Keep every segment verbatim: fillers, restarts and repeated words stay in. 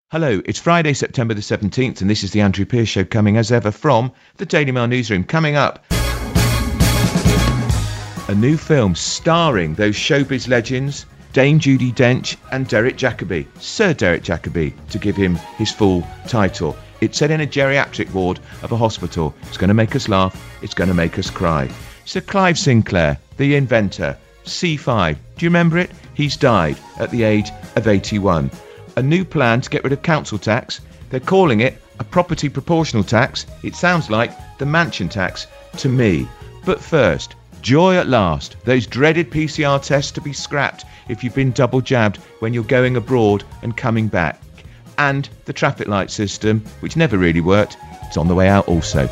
Hello, it's Friday, September the seventeenth, and this is the Andrew Pierce Show, coming as ever from the Daily Mail newsroom. Coming up, a new film starring those showbiz legends, Dame Judi Dench and Derek Jacobi, Sir Derek Jacobi, to give him his full title. It's set in a geriatric ward of a hospital. It's going to make us laugh. It's going to make us cry. Sir Clive Sinclair, the inventor, C five. Do you remember it? He's died at the age of eighty-one. A new plan to get rid of council tax. They're calling it a property proportional tax. It sounds like the mansion tax to me. But first, joy at last. Those dreaded P C R tests to be scrapped if you've been double jabbed when you're going abroad and coming back. And the traffic light system, which never really worked, it's on the way out also.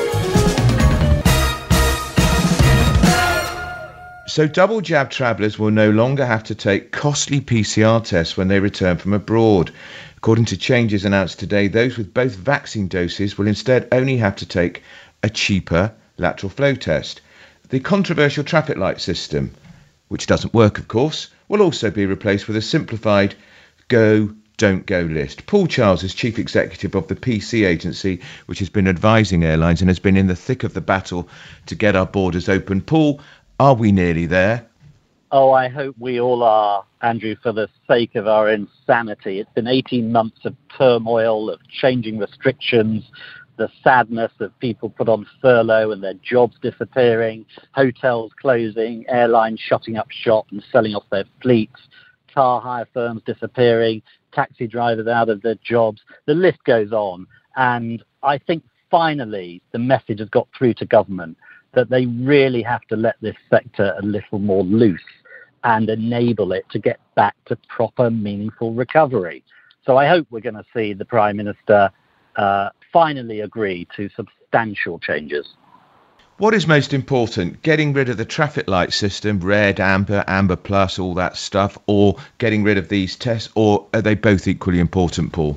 So double jab travellers will no longer have to take costly P C R tests when they return from abroad. According to changes announced today, those with both vaccine doses will instead only have to take a cheaper lateral flow test. The controversial traffic light system, which doesn't work of course, will also be replaced with a simplified go, don't go list. Paul Charles is chief executive of the P C agency, which has been advising airlines and has been in the thick of the battle to get our borders open. Paul, are we nearly there? Oh, I hope we all are, Andrew, for the sake of our insanity. It's been eighteen months of turmoil, of changing restrictions, the sadness of people put on furlough and their jobs disappearing, hotels closing, airlines shutting up shop and selling off their fleets, car hire firms disappearing, taxi drivers out of their jobs. The list goes on. And I think finally the message has got through to government that they really have to let this sector a little more loose and enable it to get back to proper, meaningful recovery. So I hope we're going to see the Prime Minister uh, finally agree to substantial changes. What is most important, getting rid of the traffic light system, red, amber, amber plus, all that stuff, or getting rid of these tests, or are they both equally important, Paul?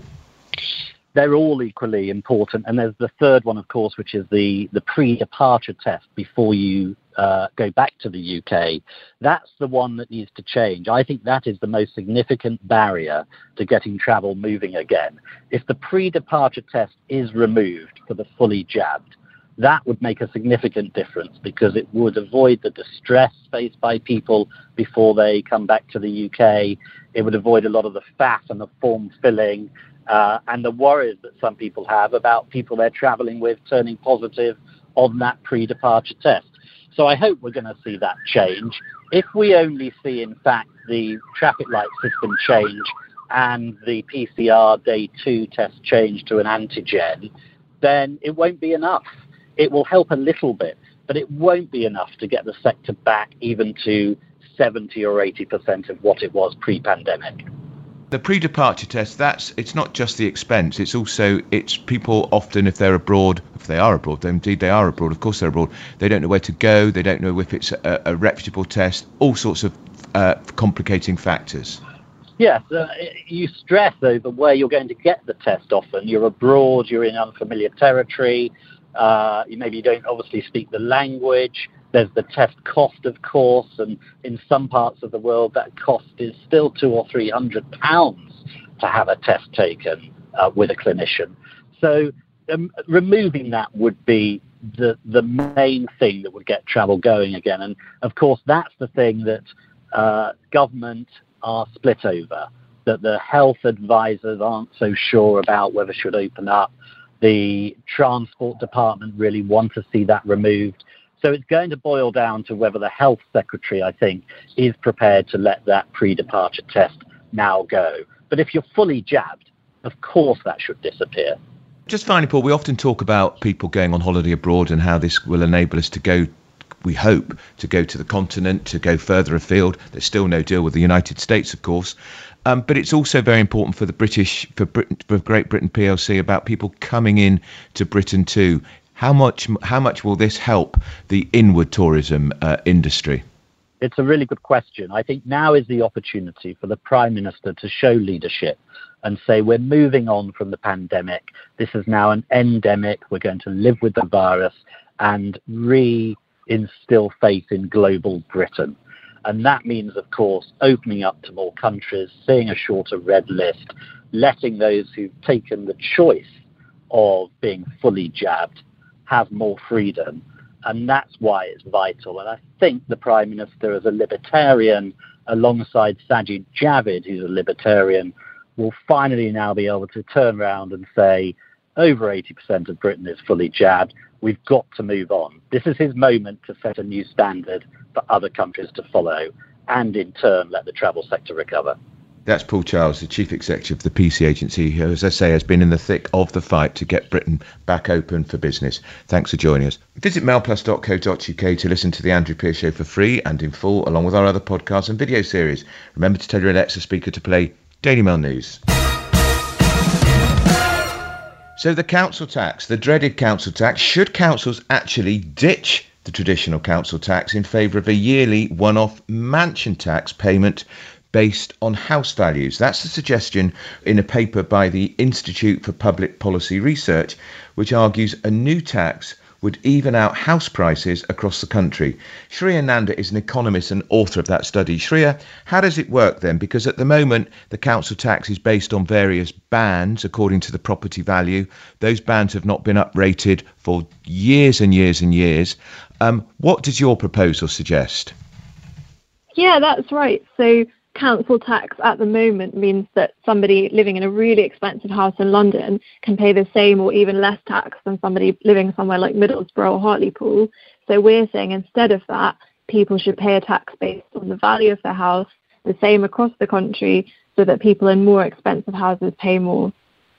They're all equally important. And there's the third one, of course, which is the, the pre-departure test before you uh, go back to the U K. That's the one that needs to change. I think that is the most significant barrier to getting travel moving again. If the pre-departure test is removed for the fully jabbed, that would make a significant difference because it would avoid the distress faced by people before they come back to the U K. It would avoid a lot of the faff and the form filling uh, and the worries that some people have about people they're traveling with turning positive on that pre-departure test. So I hope we're going to see that change. If we only see, in fact, the traffic light system change and the P C R day two test change to an antigen, then it won't be enough. It will help a little bit, but it won't be enough to get the sector back even to seventy or eighty percent of what it was pre-pandemic. The pre-departure test, that's it's not just the expense, it's also, it's people often, if they're abroad, if they are abroad, then indeed they are abroad, of course they're abroad, they don't know where to go, they don't know if it's a, a reputable test, all sorts of uh, complicating factors. Yes, uh, you stress over where you're going to get the test often. You're abroad, you're in unfamiliar territory, uh, you maybe you don't obviously speak the language. There's the test cost, of course, and in some parts of the world that cost is still two or three hundred pounds to have a test taken uh, with a clinician. So um, removing that would be the the main thing that would get travel going again. And of course, that's the thing that uh, government are split over, that the health advisors aren't so sure about whether it should open up. The Transport Department really want to see that removed. So it's going to boil down to whether the Health Secretary, I think, is prepared to let that pre-departure test now go. But if you're fully jabbed, of course that should disappear. Just finally, Paul, we often talk about people going on holiday abroad and how this will enable us to go, we hope, to go to the continent, to go further afield. There's still no deal with the United States, of course. Um, but it's also very important for the British, for Britain, for Great Britain P L C, about people coming in to Britain too. How much how much will this help the inward tourism uh, industry? It's a really good question. I think now is the opportunity for the Prime Minister to show leadership and say we're moving on from the pandemic. This is now an endemic. We're going to live with the virus and re-instill faith in global Britain. And that means, of course, opening up to more countries, seeing a shorter red list, letting those who've taken the choice of being fully jabbed have more freedom. And that's why it's vital. And I think the Prime Minister, as a libertarian, alongside Sajid Javid, who's a libertarian, will finally now be able to turn around and say, over eighty percent of Britain is fully jabbed. We've got to move on. This is his moment to set a new standard for other countries to follow and, in turn, let the travel sector recover. That's Paul Charles, the Chief Executive of the P C Agency, who, as I say, has been in the thick of the fight to get Britain back open for business. Thanks for joining us. Visit mailplus dot co dot uk to listen to The Andrew Pierce Show for free and in full, along with our other podcasts and video series. Remember to tell your Alexa speaker to play Daily Mail News. So the council tax, the dreaded council tax, should councils actually ditch the traditional council tax in favour of a yearly one-off mansion tax payment based on house values? That's the suggestion in a paper by the Institute for Public Policy Research, which argues a new tax would even out house prices across the country. Shreya Nanda is an economist and author of that study. Shreya, how does it work then? Because at the moment, the council tax is based on various bands according to the property value. Those bands have not been uprated for years and years and years. Um, what does your proposal suggest? Yeah, that's right. So council tax at the moment means that somebody living in a really expensive house in London can pay the same or even less tax than somebody living somewhere like Middlesbrough or Hartlepool. So we're saying instead of that, people should pay a tax based on the value of their house, the same across the country, so that people in more expensive houses pay more.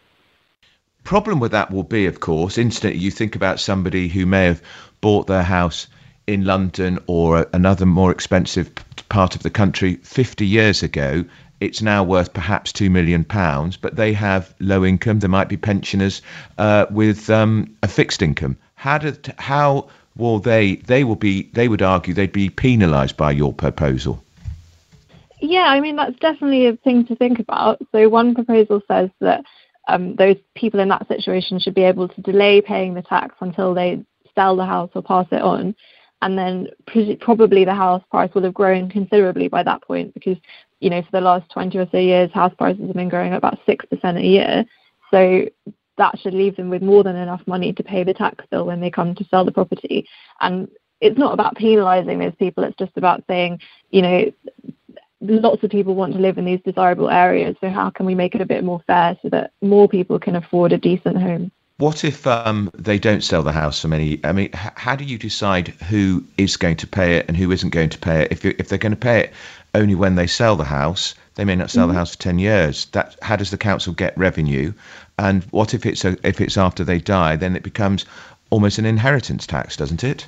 Problem with that will be, of course, instantly you think about somebody who may have bought their house in London or another more expensive part of the country fifty years ago. It's now worth perhaps two million pounds, but they have low income. There might be pensioners uh, with um, a fixed income. How did how will they they will be they would argue they'd be penalised by your proposal? Yeah, I mean, that's definitely a thing to think about. So one proposal says that um, those people in that situation should be able to delay paying the tax until they sell the house or pass it on. And then pre- probably the house price will have grown considerably by that point because, you know, for the last twenty or so years, house prices have been growing at about six percent a year. So that should leave them with more than enough money to pay the tax bill when they come to sell the property. And it's not about penalising those people. It's just about saying, you know, lots of people want to live in these desirable areas. So how can we make it a bit more fair so that more people can afford a decent home? What if um, they don't sell the house for many? I mean, h- how do you decide who is going to pay it and who isn't going to pay it? If you, if they're going to pay it only when they sell the house, they may not sell mm-hmm. the house for ten years. That how does the council get revenue? And what if it's a, if it's after they die? Then it becomes almost an inheritance tax, doesn't it?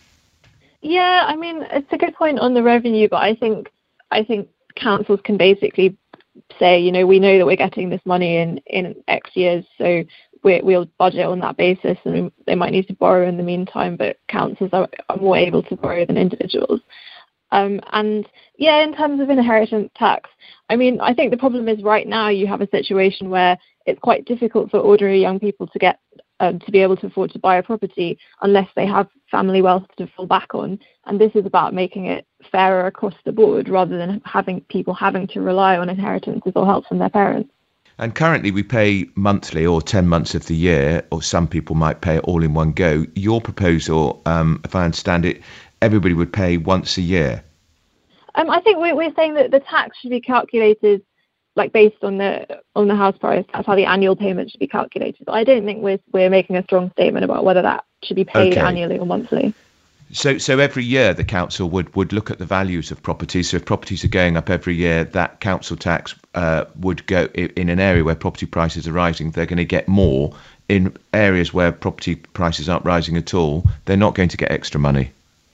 Yeah, I mean, it's a good point on the revenue, but I think I think councils can basically say, you know, we know that we're getting this money in in X years, so we, we'll budget on that basis, and they might need to borrow in the meantime, but councils are, are more able to borrow than individuals. Um, and yeah, in terms of inheritance tax, I mean, I think the problem is right now you have a situation where it's quite difficult for ordinary young people to get um, to be able to afford to buy a property unless they have family wealth to fall back on. And this is about making it fairer across the board rather than having people having to rely on inheritances or help from their parents. And currently we pay monthly or ten months of the year, or some people might pay it all in one go. Your proposal, um, if I understand it, everybody would pay once a year. Um, I think we're, we're saying that the tax should be calculated like based on the on the house price. That's how the annual payment should be calculated. But I don't think we're we're making a strong statement about whether that should be paid okay. annually or monthly. So so every year the council would, would look at the values of properties. So if properties are going up every year, that council tax uh, would go in an area where property prices are rising. They're going to get more. In areas where property prices aren't rising at all, they're not going to get extra money.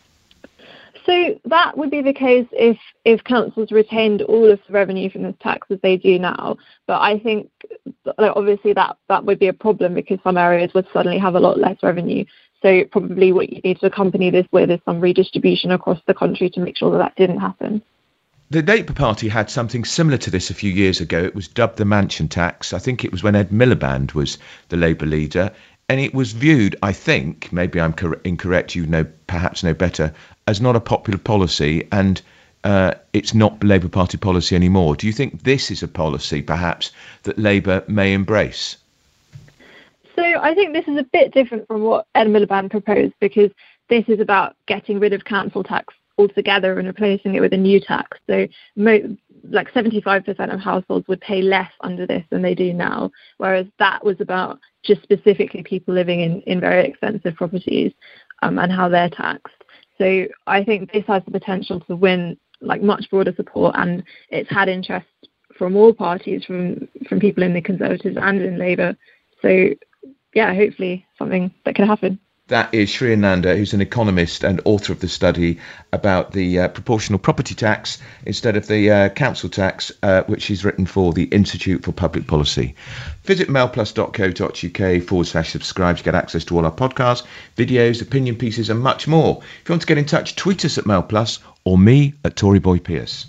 So that would be the case if, if councils retained all of the revenue from this tax as they do now. But I think like, obviously that, that would be a problem because some areas would suddenly have a lot less revenue. So probably what you need to accompany this with is some redistribution across the country to make sure that that didn't happen. The Labour Party had something similar to this a few years ago. It was dubbed the mansion tax. I think it was when Ed Miliband was the Labour leader. And it was viewed, I think, maybe I'm cor- incorrect, you know, perhaps know better, as not a popular policy. And uh, it's not Labour Party policy anymore. Do you think this is a policy, perhaps, that Labour may embrace? So I think this is a bit different from what Ed Miliband proposed, because this is about getting rid of council tax altogether and replacing it with a new tax. So mo- like seventy-five percent of households would pay less under this than they do now, whereas that was about just specifically people living in, in very expensive properties um, and how they're taxed. So I think this has the potential to win like much broader support, and it's had interest from all parties, from, from people in the Conservatives and in Labour. So yeah, hopefully something that can happen. That is Shri Ananda, who's an economist and author of the study about the uh, proportional property tax instead of the uh, council tax, uh, which she's written for the Institute for Public Policy. Visit mailplus.co.uk forward slash subscribe to get access to all our podcasts, videos, opinion pieces and much more. If you want to get in touch, tweet us at mailplus or me at Tory Boy Pierce.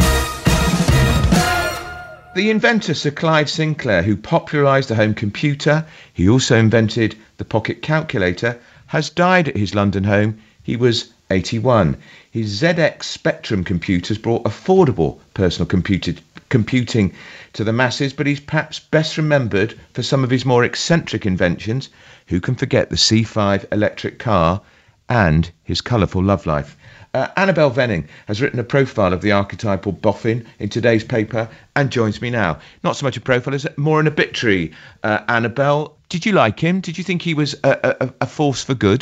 The inventor Sir Clive Sinclair, who popularised the home computer, he also invented the pocket calculator, has died at his London home. He was eighty-one. His Z X Spectrum computers brought affordable personal computer, computing to the masses, but he's perhaps best remembered for some of his more eccentric inventions. Who can forget the C five electric car and his colourful love life? Uh, Annabel Venning has written a profile of the archetypal boffin in today's paper and joins me now. Not so much a profile as more an obituary. Uh, Annabel, did you like him? Did you think he was a, a, a force for good?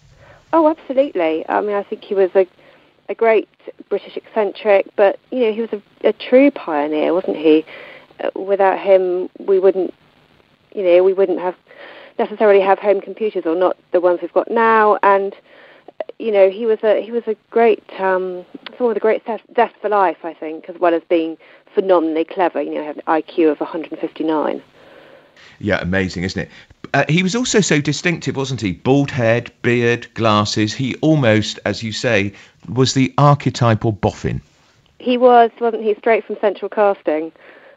Oh, absolutely. I mean, I think he was a, a great British eccentric, but, you know, he was a, a true pioneer, wasn't he? Uh, without him, we wouldn't, you know, we wouldn't have necessarily have home computers, or not the ones we've got now. And you know, he was a he was a great um, someone with a great zest for life, I think, as well as being phenomenally clever. You know, had an I Q of one hundred fifty-nine. Yeah, amazing, isn't it? Uh, he was also so distinctive, wasn't he? Bald head, beard, glasses. He almost, as you say, was the archetypal boffin. He was, wasn't he? Straight from Central Casting,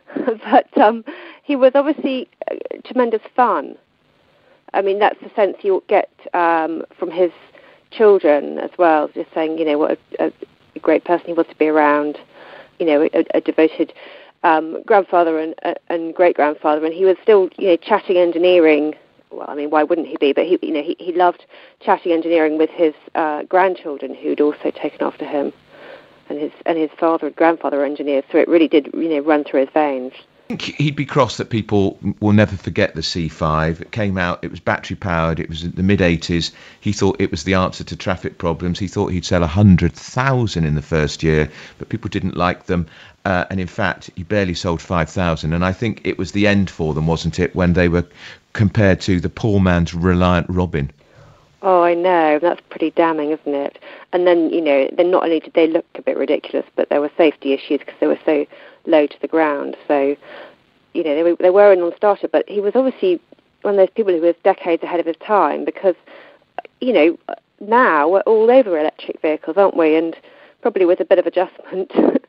but um, he was obviously tremendous fun. I mean, that's the sense you get um, from his children as well, just saying, you know, what a, a great person he was to be around, you know, a, a devoted um, grandfather and, uh, and great-grandfather, and he was still, you know, chatting engineering. Well, I mean, why wouldn't he be? But he, you know, he, he loved chatting engineering with his uh, grandchildren, who'd also taken after him, and his and his father and grandfather were engineers, so it really did, you know, run through his veins. I think he'd be cross that people will never forget the C five. It came out, it was battery powered, it was in the mid eighties. He thought it was the answer to traffic problems. He thought he'd sell one hundred thousand in the first year, but people didn't like them. Uh, and in fact, he barely sold five thousand. And I think it was the end for them, wasn't it, when they were compared to the poor man's Reliant Robin? Oh, I know. That's pretty damning, isn't it? And then, you know, then not only did they look a bit ridiculous, but there were safety issues because they were so low to the ground. So, you know, they were, they were a non-starter, but he was obviously one of those people who was decades ahead of his time, because, you know, now we're all over electric vehicles, aren't we? And probably with a bit of adjustment,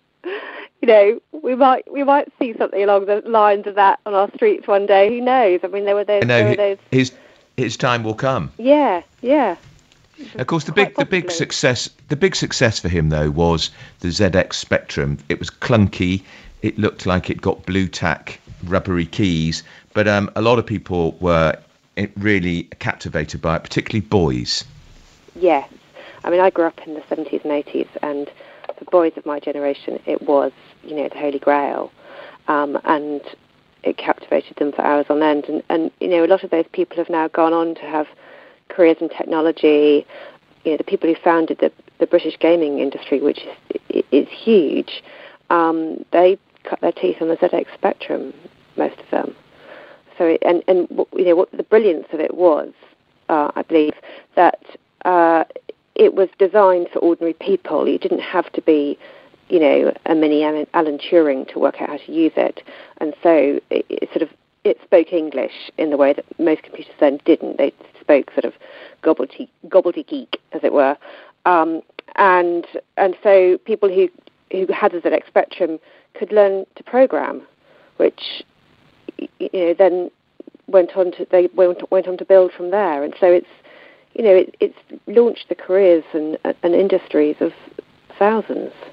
you know, we might we might see something along the lines of that on our streets one day. Who knows? I mean, there were those. I know, there were those... his his time will come. Yeah, yeah. Of course, the big the big success the big success for him though was the Z X Spectrum. It was clunky. It looked like it got blue tack, rubbery keys, but um, a lot of people were really captivated by it, particularly boys. Yes, I mean, I grew up in the seventies and eighties, and for boys of my generation, it was, you know, the Holy Grail, um, and it captivated them for hours on end. And, and you know, a lot of those people have now gone on to have careers in technology. You know, the people who founded the, the British gaming industry, which is, is huge, um, they cut their teeth on the Z X Spectrum, most of them. So, it, and, and you know, what the brilliance of it was, uh, I believe, that uh, it was designed for ordinary people. You didn't have to be, you know, a mini Alan Turing to work out how to use it. And so it, it sort of, it spoke English in the way that most computers then didn't. They spoke sort of gobbledygook, gobbledygook as it were. Um, and and so people who, who had the Z X Spectrum could learn to program, which, you know, then went on to they went, went on to build from there. And so it's, you know, it, it's launched the careers and, and industries of thousands.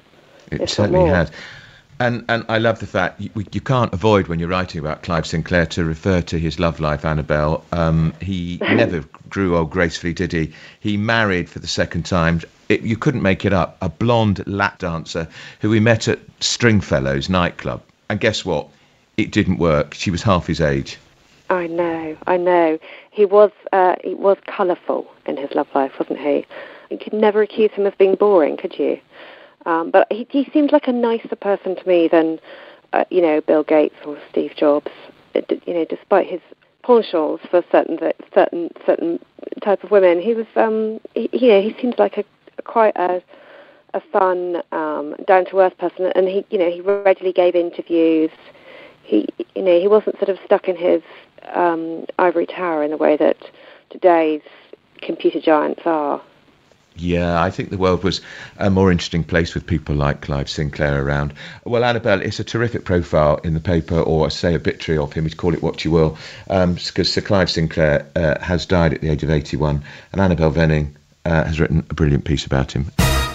It certainly has. And and I love the fact you, you can't avoid, when you're writing about Clive Sinclair, to refer to his love life, Annabelle. Um, he never grew old gracefully, did he? He married for the second time. It, you couldn't make it up. A blonde lap dancer who we met at Stringfellows nightclub. And guess what? It didn't work. She was half his age. I know, I know. He was uh, he was colourful in his love life, wasn't he? You could never accuse him of being boring, could you? Um, but he, he seemed like a nicer person to me than, uh, you know, Bill Gates or Steve Jobs. It, you know, despite his penchants for certain certain certain type of women, he was, um, he, you know, he seemed like a, a quite a a fun, um, down to earth person, and he, you know, he regularly gave interviews. He, you know, he wasn't sort of stuck in his um, ivory tower in the way that today's computer giants are. Yeah, I think the world was a more interesting place with people like Clive Sinclair around. Well, Annabelle, it's a terrific profile in the paper, or say obituary of him, you call it what you will, um, because Sir Clive Sinclair uh, has died at the age of eighty-one, and Annabelle Venning uh, has written a brilliant piece about him.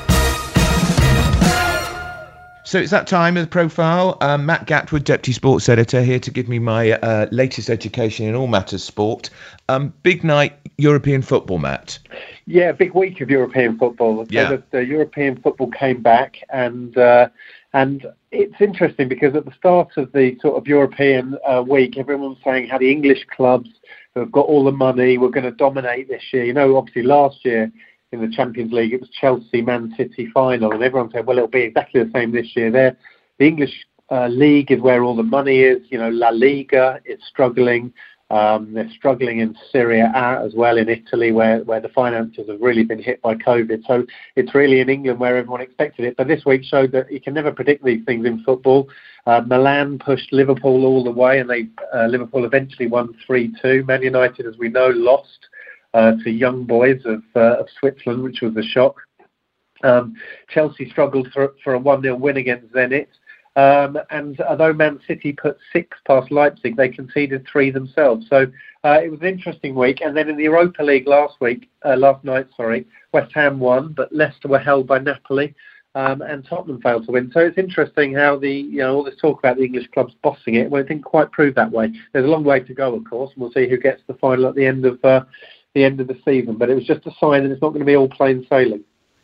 So it's that time of the profile. Um, Matt Gatwood, Deputy Sports Editor, here to give me my uh, latest education in all matters sport. Um, big night, European football, Matt. Yeah, big week of European football. So yeah. the, the European football came back, and uh, and it's interesting because at the start of the sort of European uh, week, everyone was saying how the English clubs who have got all the money were going to dominate this year. You know, obviously last year in the Champions League, it was Chelsea, Man City final, and everyone said, well, it'll be exactly the same this year. They're, the English uh, league is where all the money is. You know, La Liga is struggling. Um, they're struggling in Serie A as well, in Italy, where, where the finances have really been hit by COVID. So it's really in England where everyone expected it. But this week showed that you can never predict these things in football. Uh, Milan pushed Liverpool all the way, and they uh, Liverpool eventually won three two. Man United, as we know, lost Uh, to young boys of, uh, of Switzerland, which was a shock. Um, Chelsea struggled for, for a one nil win against Zenit. Um, and although Man City put six past Leipzig, they conceded three themselves. So uh, it was an interesting week. And then in the Europa League last week, uh, last night, sorry, West Ham won, but Leicester were held by Napoli, um, and Tottenham failed to win. So it's interesting how the, you know, all this talk about the English clubs bossing it, well, it didn't quite prove that way. There's a long way to go, of course, and we'll see who gets the final at the end of uh, the end of the season. But it was just a sign that it's not going to be all plain sailing.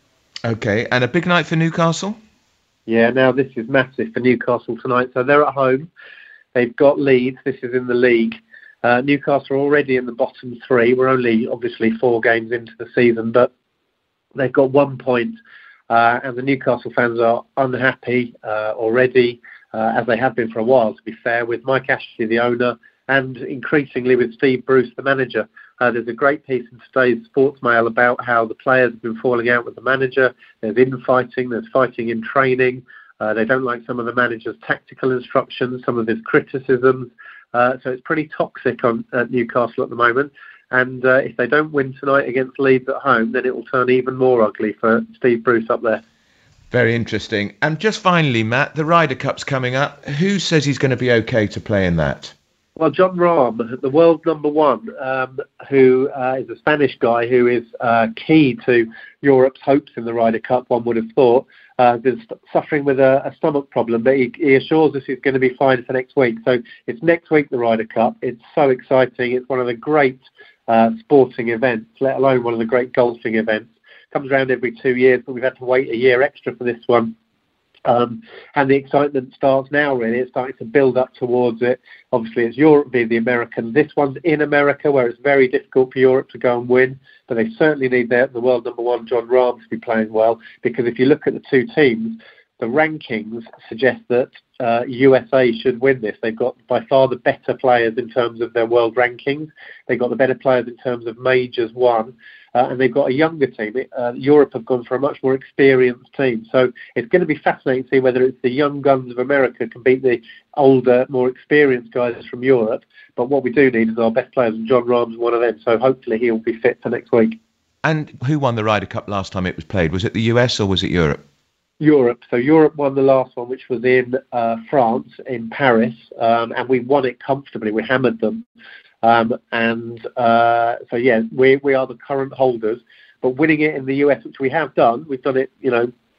Okay, and a big night for Newcastle? Yeah, now this is massive for Newcastle tonight. So they're at home. They've got Leeds. This is in the league. Uh, Newcastle are already in the bottom three. We're only obviously four games into the season, but they've got one point. Uh, and the Newcastle fans are unhappy uh, already, uh, as they have been for a while, to be fair, with Mike Ashley, the owner, and increasingly with Steve Bruce, the manager. Uh, there's a great piece in today's Sports Mail about how the players have been falling out with the manager. There's infighting, there's fighting in training. Uh, they don't like some of the manager's tactical instructions, some of his criticisms. Uh, so it's pretty toxic on at Newcastle at the moment. And uh, if they don't win tonight against Leeds at home, then it will turn even more ugly for Steve Bruce up there. Very interesting. And just finally, Matt, the Ryder Cup's coming up. Who says he's going to be okay to play in that? Well, Jon Rahm, the world number one, um, who uh, is a Spanish guy who is uh, key to Europe's hopes in the Ryder Cup, one would have thought, uh, is suffering with a, a stomach problem, but he, he assures us he's going to be fine for next week. So it's next week, the Ryder Cup. It's so exciting. It's one of the great uh, sporting events, let alone one of the great golfing events. Comes around every two years, but we've had to wait a year extra for this one. Um, and the excitement starts now, really. It's starting to build up towards it. Obviously, it's Europe v the Americans. This one's in America, where it's very difficult for Europe to go and win. But they certainly need their, the world number one, Jon Rahm, to be playing well. Because if you look at the two teams, the rankings suggest that uh, U S A should win this. They've got by far the better players in terms of their world rankings. They've got the better players in terms of majors won. Uh, and they've got a younger team. Uh, Europe have gone for a much more experienced team. So it's going to be fascinating to see whether it's the young guns of America can beat the older, more experienced guys from Europe. But what we do need is our best players, and Jon Rahm's one of them. So hopefully he'll be fit for next week. And who won the Ryder Cup last time it was played? Was it the U S or was it Europe? Europe. So Europe won the last one, which was in uh, France, in Paris. Um, and we won it comfortably. We hammered them. Um, and uh, so, yeah, we we are the current holders. But winning it in the U S, which we have done, we've done it, you know,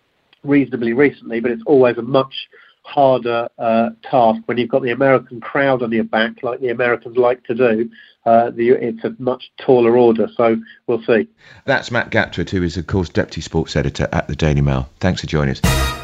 reasonably recently, but it's always a much harder uh, task when you've got the American crowd on your back, like the Americans like to do. Uh, the, it's a much taller order, so we'll see. That's Matt Gatwood, who is, of course, Deputy Sports Editor at the Daily Mail. Thanks for joining us.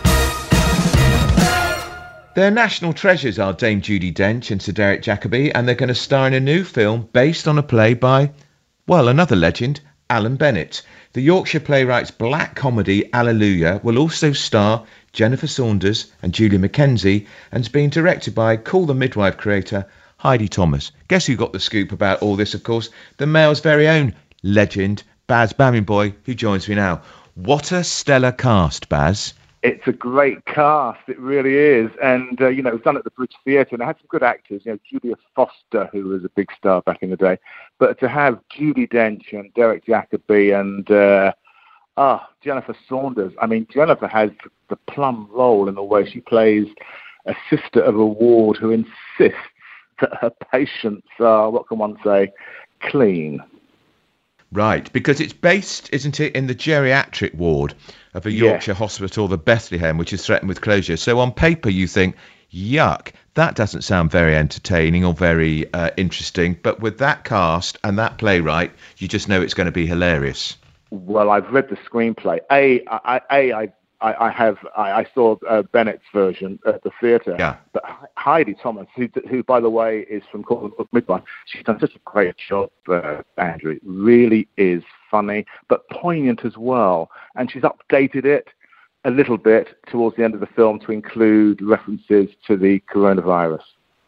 Their national treasures are Dame Judi Dench and Sir Derek Jacobi, and they're going to star in a new film based on a play by, well, another legend, Alan Bennett. The Yorkshire playwright's black comedy Alleluia will also star Jennifer Saunders and Julia Mackenzie, and is being directed by Call the Midwife creator Heidi Thomas. Guess who got the scoop about all this, of course? The Mail's very own legend, Baz Bamingboy, who joins me now. What a stellar cast, Baz. It's a great cast, it really is. And, uh, you know, it was done at the British Theatre, and it had some good actors, you know, Julia Foster, who was a big star back in the day. But to have Judi Dench and Derek Jacobi and uh, ah, Jennifer Saunders, I mean, Jennifer has the plum role in the way she plays a sister of a ward who insists that her patients are, what can one say, clean. Right, because it's based, isn't it, in the geriatric ward of a Yorkshire yes. hospital, the Bethlehem, which is threatened with closure. So on paper you think, yuck, that doesn't sound very entertaining or very uh, interesting. But with that cast and that playwright, you just know it's going to be hilarious. Well, I've read the screenplay. A, I, A, I, I, I have, I, I saw uh, Bennett's version at the theatre. Yeah. But Heidi Thomas, who, who, by the way, is from Call the Midwife, she's done such a great job, uh, Andrew. It really is funny, but poignant as well. And she's updated it a little bit towards the end of the film to include references to the coronavirus.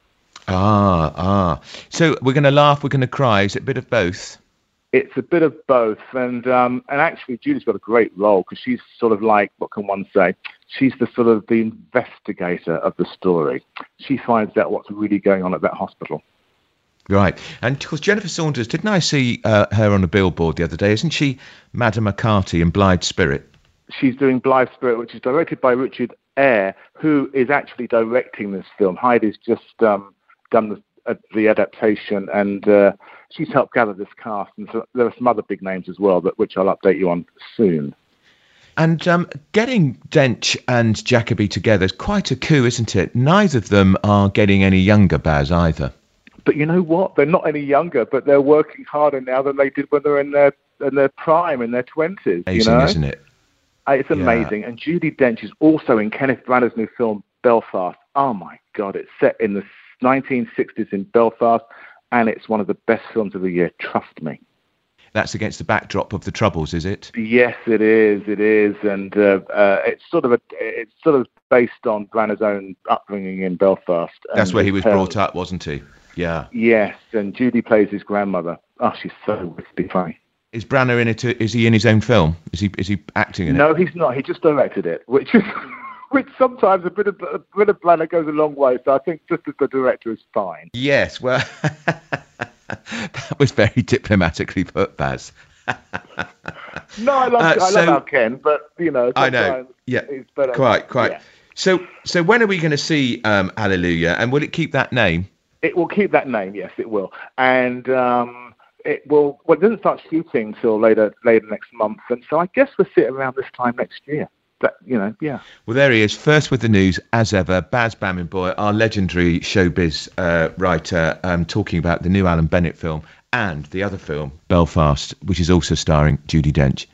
Ah, ah. So we're going to laugh, we're going to cry. Is it a bit of both? It's a bit of both, and um, and actually Judy's got a great role because she's sort of like, what can one say? She's the sort of the investigator of the story. She finds out what's really going on at that hospital. Right, and of course Jennifer Saunders, didn't I see uh, her on a billboard the other day? Isn't she Madame McCarthy in Blithe Spirit? She's doing Blithe Spirit, which is directed by Richard Eyre, who is actually directing this film. Heidi's just um, done the Uh, the adaptation, and uh, she's helped gather this cast, and so there are some other big names as well, that which I'll update you on soon. And um, getting Dench and Jacobi together is quite a coup, isn't it? Neither of them are getting any younger, Baz, either. But you know what? They're not any younger, but they're working harder now than they did when they were in their in their prime, in their twenties. Amazing, you know? Isn't it? It's amazing. Yeah. And Judi Dench is also in Kenneth Branagh's new film Belfast. Oh my God! It's set in the nineteen sixties in Belfast, and it's one of the best films of the year, trust me. That's against the backdrop of the Troubles, is it? Yes, it is, it is, and uh, uh, it's sort of a, it's sort of based on Branagh's own upbringing in Belfast. That's where he was brought up, wasn't he? Yeah. Yes, and Judi plays his grandmother. Oh, she's so wickedy funny. Is Branagh in it? Is he in his own film? Is he is he acting in no, it? No, he's not. He just directed it, which is... Which sometimes a bit of a bit of Branagh goes a long way. So I think just as the director is fine. Yes, well, that was very diplomatically put, Baz. no, I love uh, I so, love our Ken, but you know, I know, yeah, it's better. Quite, quite. Yeah. So, so when are we going to see um, Alleluia, and will it keep that name? It will keep that name. Yes, it will, and. Um, It will. Well, it doesn't start shooting till later, later next month, and so I guess we'll see it around this time next year. That, you know, yeah. Well, there he is, first with the news, as ever. Baz Bamingboy, our legendary showbiz uh, writer, um, talking about the new Alan Bennett film and the other film, Belfast, which is also starring Judi Dench.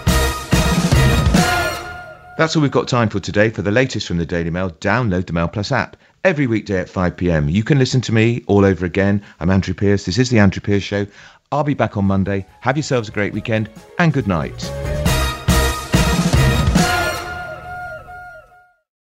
That's all we've got time for today. For the latest from the Daily Mail, download the Mail Plus app. Every weekday at five p.m. You can listen to me all over again. I'm Andrew Pierce. This is The Andrew Pierce Show. I'll be back on Monday. Have yourselves a great weekend and good night.